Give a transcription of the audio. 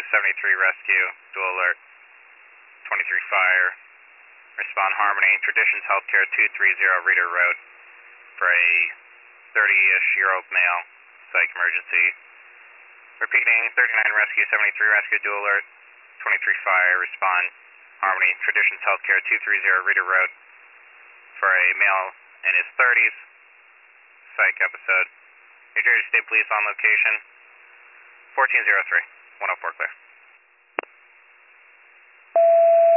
73 rescue, dual alert, 23 fire. Respond Harmony, Traditions Healthcare 230 Reader Road for a 30-ish-year-old male, psych emergency. Repeating, 39 rescue, 73 rescue, dual alert, 23 fire. Respond Harmony, Traditions Healthcare 230 Reader Road for a male in his 30s, psych episode. New Jersey State Police on location, 1403, 104 clear.